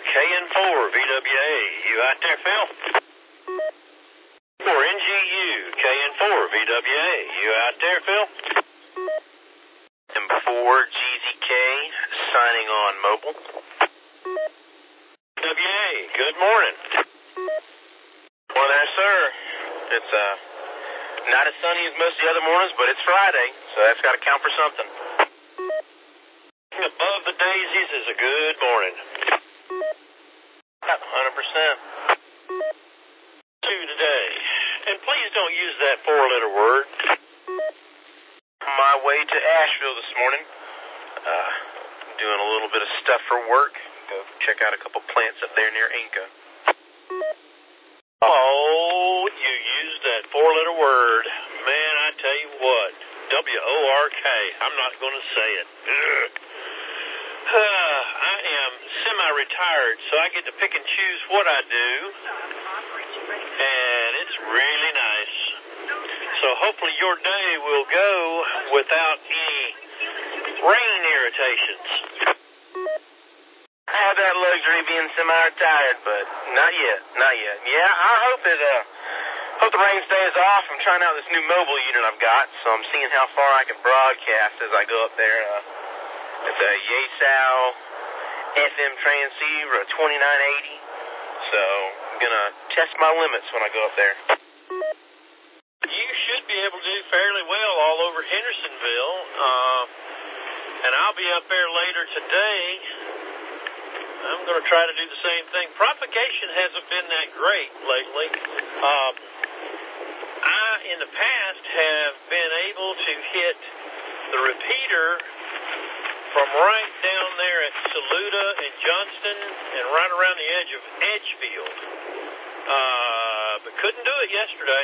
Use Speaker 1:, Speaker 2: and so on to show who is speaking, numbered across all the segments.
Speaker 1: KN4 VWA. You out there, Phil? For NGU, KN4 VWA. You out there, Phil?
Speaker 2: M4 GZK, signing on mobile.
Speaker 1: WA, good morning.
Speaker 2: Well, there, sir. It's not as sunny as most of the other mornings, but it's Friday, so that's got to count for something.
Speaker 1: Above the daisies is a good morning.
Speaker 2: 100%.
Speaker 1: Today, and please don't use that four-letter word.
Speaker 2: On my way to Asheville this morning, doing a little bit of stuff for work. Go check out a couple plants up there near Inca.
Speaker 1: Oh, you used that four-letter word. Man, I tell you what, W-O-R-K. I'm not going to say it. I am semi-retired, so I get to pick and choose what I do, and it's really nice. So hopefully your day will go without any rain irritations.
Speaker 2: I have that luxury being semi-retired, but not yet. Yeah, I hope the rain stays off. I'm trying out this new mobile unit I've got, so I'm seeing how far I can broadcast as I go up there. It's a Yaesu FM transceiver, a 2980. So I'm going to test my limits when I go up there.
Speaker 1: You should be able to do fairly well all over Hendersonville, and I'll be up there later today. I'm going to try to do the same thing. Propagation hasn't been that great lately. I, in the past, have been able to hit the repeater from right down there at Saluda and Johnston and right around the edge of Edgefield. But couldn't do it yesterday.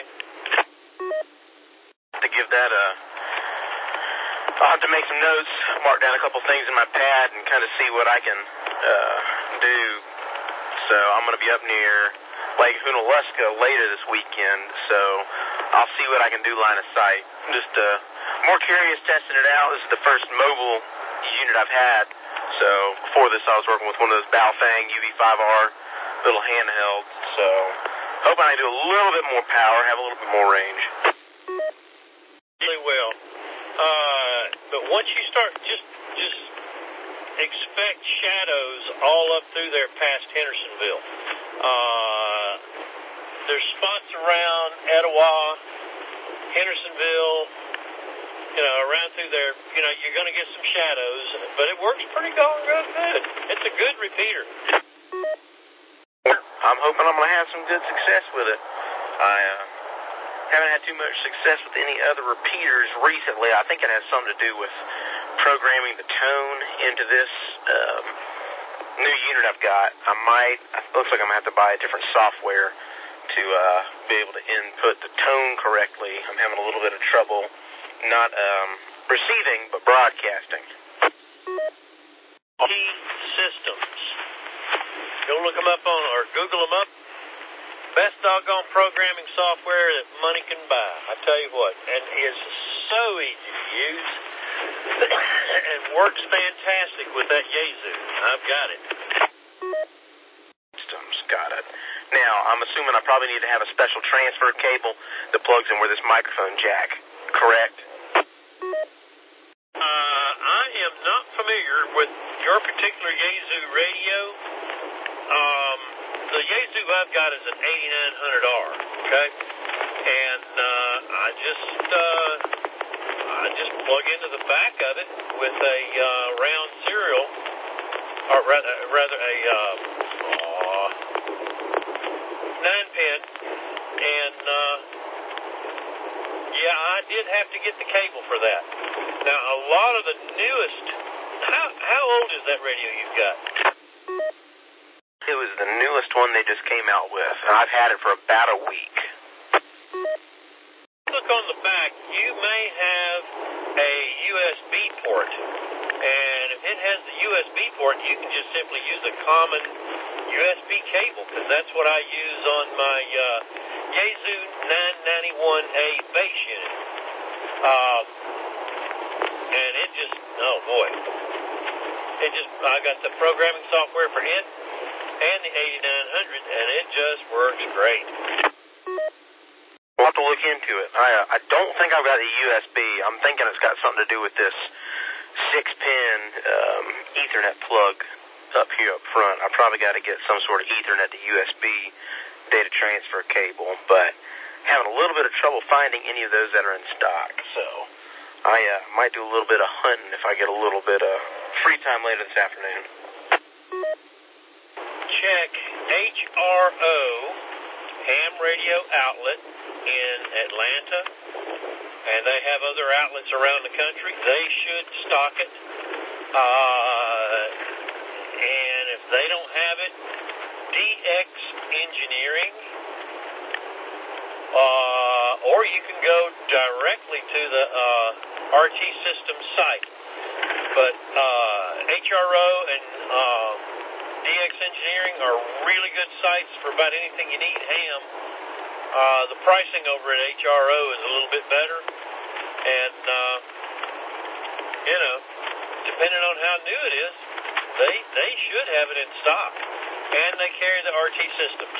Speaker 2: To give that I'll have to make some notes, mark down a couple things in my pad, and kind of see what I can do. So I'm going to be up near Lake Junaluska later this weekend, so I'll see what I can do line of sight. Just more curious testing it out. This is the first mobile unit I've had. So before this I was working with one of those Baofeng UV5R little handhelds. So hoping I can do a little bit more power, have a little bit more range.
Speaker 1: Really well. But once you start, just expect shadows all up through there past Hendersonville. There's spots around Etowah, Hendersonville, around through there. You're going to get some shadows, but it works pretty darn good. It's a good repeater.
Speaker 2: I'm hoping I'm going to have some good success with it. I haven't had too much success with any other repeaters recently. I think it has something to do with programming the tone into this new unit I've got. It looks like I'm going to have to buy a different software to be able to input the tone correctly. I'm having a little bit of trouble not receiving, but broadcasting.
Speaker 1: Key Systems. Go look them up or Google them up. Best doggone programming software that money can buy. I tell you what, and it's so easy to use and works fantastic with that Yaesu. I've got it.
Speaker 2: Systems, got it. Now, I'm assuming I probably need to have a special transfer cable that plugs in where this microphone jack, correct?
Speaker 1: I am not familiar with your particular Yaesu radio. The Yaesu I've got is an 8900R, okay? And I just plug into the back of it with a round serial, or rather a 9-pin, and I did have to get the cable for that. Now, a lot of the newest, how old is that radio you've got?
Speaker 2: It was the newest one they just came out with, and I've had it for about a week.
Speaker 1: Look on the back, you may have a USB port, and if it has the USB port, you can just simply use a common USB cable, because that's what I use on my Yaesu 991A base unit. And it just, I got the programming software for it, and the 8900, and it just works great.
Speaker 2: We'll have to look into it. I don't think I've got a USB. I'm thinking it's got something to do with this 6-pin Ethernet plug up here up front. I probably got to get some sort of Ethernet to USB data transfer cable, but having a little bit of trouble finding any of those that are in stock. So I might do a little bit of hunting if I get a little bit of free time later this afternoon.
Speaker 1: Check HRO ham radio outlet in Atlanta, and they have other outlets around the country. They should stock it. And if they don't have it, DX Engineering, or you can go directly to the RT Systems site. But HRO and DX Engineering are really good sites for about anything you need ham. The pricing over at HRO is a little bit better, and depending on how new it is, they should have it in stock, and they carry the RT Systems.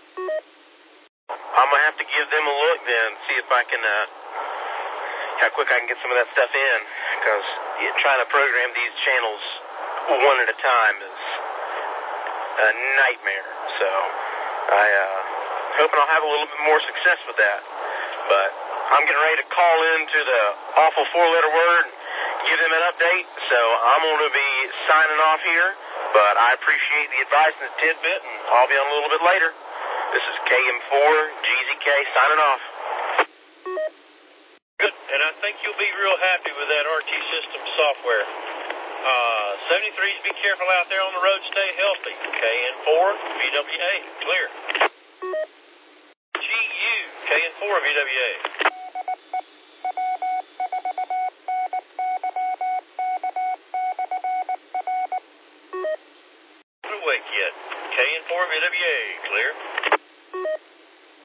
Speaker 2: I'm gonna have to give them a look then, see if I can how quick I can get some of that stuff in, because trying to program these channels one at a time is a nightmare. So hoping I'll have a little bit more success with that. But I'm getting ready to call into the awful 4-letter word and give them an update. So I'm going to be signing off here. But I appreciate the advice and the tidbit, and I'll be on a little bit later. This is KM4 GZK signing off.
Speaker 1: Good, and I think you'll be real happy with that RT Systems software. 73s, be careful out there on the road, stay healthy. KN4 VWA, clear. GU, KN4 VWA. Not awake yet. KN4 VWA, clear.